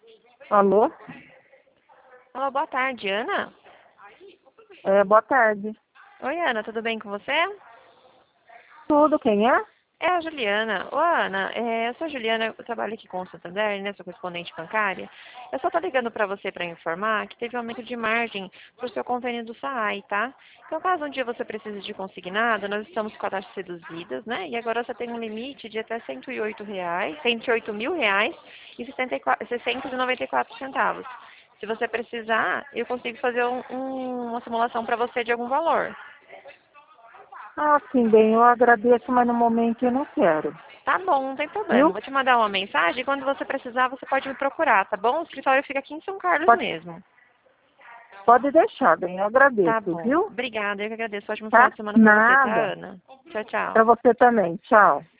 Alô? Olá, boa tarde, Ana. Boa tarde. Oi, Ana, tudo bem com você? Tudo, quem é? É a Juliana. Ô, Ana, eu sou a Juliana, eu trabalho aqui com o Santander, né? Sou correspondente bancária. Eu só tô ligando para você para informar que teve um aumento de margem pro seu convênio do SAAI, tá? Então, caso um dia você precise de consignado, nós estamos com a taxa reduzidas, né? E agora você tem um limite de até R$ 108.000 e 694 centavos. Se você precisar, eu consigo fazer uma simulação para você de algum valor. Ah, sim, bem, eu agradeço, mas no momento eu não quero. Tá bom, não tem problema. Viu? Vou te mandar uma mensagem. Quando você precisar, você pode me procurar, tá bom? O escritório fica aqui em São Carlos Pode, mesmo. pode deixar, bem, eu Tá agradeço, bom. viu? Obrigada, eu que agradeço. Ótimo final Tá? de semana pra você, tá, Nada. Ana? Tchau, tchau. Para você também. Tchau.